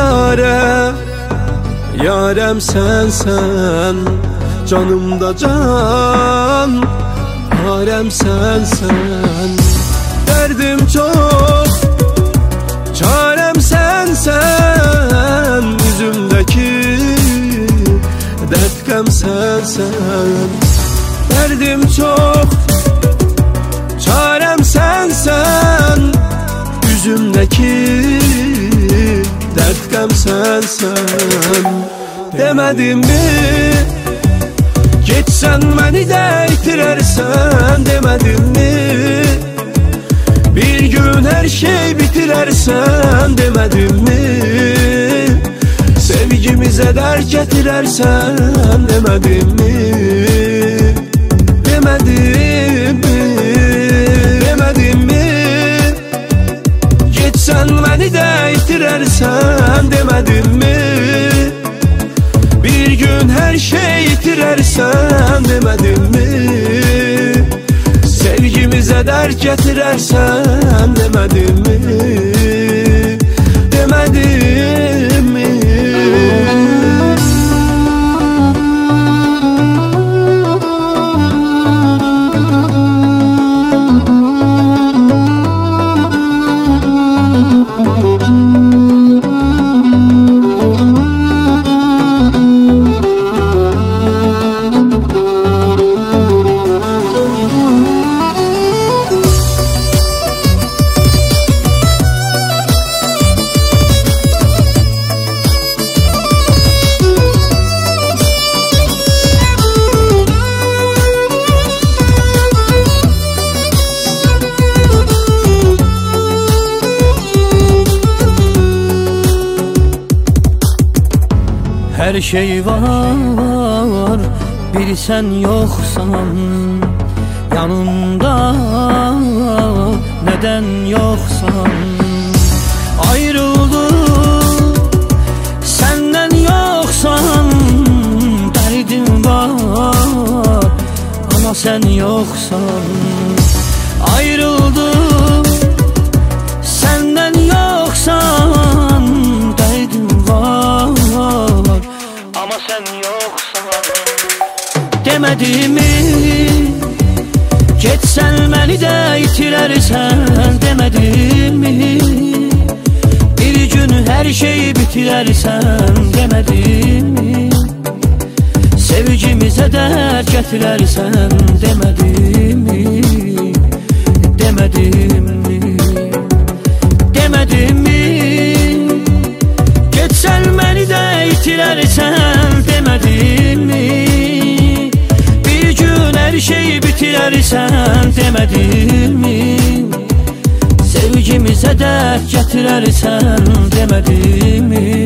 yare. Yarem sensen, canımda can. Yarem sensen, derdim çok, çarem sensen. Yüzümdeki dert gem sensen. Derdim çok, çarem sensen. Yüzümdeki dert gem sensen. Demedim mi? Geçsen beni de itirersen. Demedim mi? Bir gün her şey bitirersen. Demedim mi? Sevgimize dert getirersen. Demedim mi? Demedim mi? Demedim mi? Geçsen beni de itirersen. Demedim mi? Bir gün her şey yitirersen. Demedim mi? Sevgimize dert getirersen. Demedim mi? Demedim mi? Her şey var, bir sen yoksan yanımda, neden yoksan? Ayrıldım senden yoksan, derdim var ama sen yoksan. Ayrıldım senden yoksan, derdim var ama sen yoksan. Demedim mi? Geçsen beni de itirersen. Demedim mi? Bir gün her şeyi bitirersen. Demedim mi? Sevgimize dert getirersen. Demedim mi? Demedim mi? Demedim mi? Geçsen beni de itirersen. Demedim mi? Bir gün her şeyi bitirersen. Demedim mi? Sevgimize dert getirersen. Demedim mi?